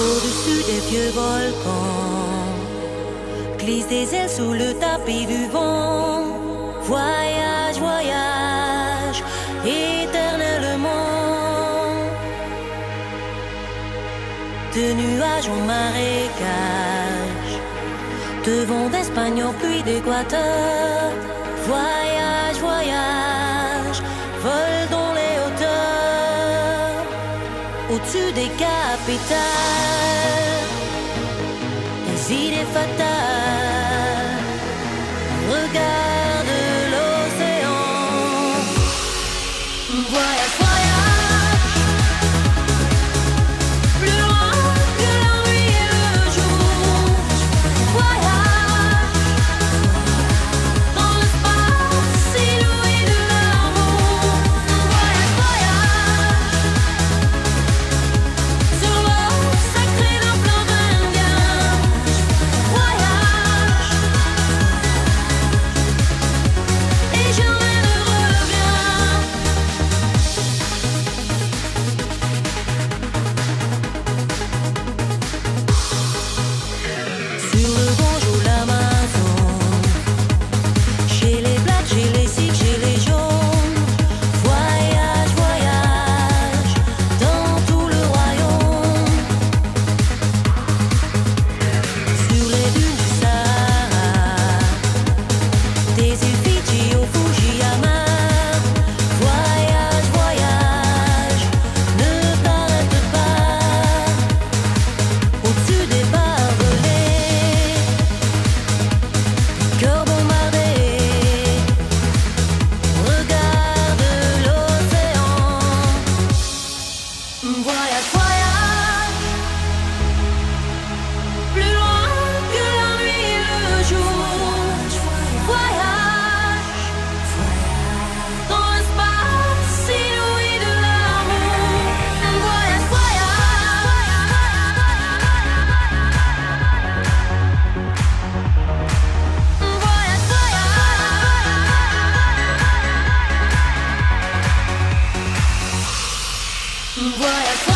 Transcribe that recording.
Au-dessus des vieux volcans, glisse des ailes sous le tapis du vent. Voyage, voyage, éternellement. De nuages en marécage, de vent d'Espagne en pluie d'Équateur. Voyage, voyage, vol dans les hauteurs. Au-dessus des capitales, des idées fatales. Regarde l'océan. Voyage, voyage, plus loin que la nuit et le jour. Voyage, dans l'espace inouï de l'amour. Voyage, voyage, sur l'eau sacrée d'un fleuve indien. Voyage, et jamais ne reviens. Sur le Gange ou l'Amazone, chez les blacks, chez les sikhs, chez les jaunes. Voyage, voyage, dans tout le royaume. Sur les dunes du Sahara, des îles Fidji au Fujiyama. Voyage, voyage, ne t'arrête pas. Au-dessus des barbelés, cœur bombardé. Regarde l'océan. Voyage, voyage, plus loin que la nuit et le jour. Voyage, dans l'espace inouï de l'amour. Voyage, voyage, voyage, voyage.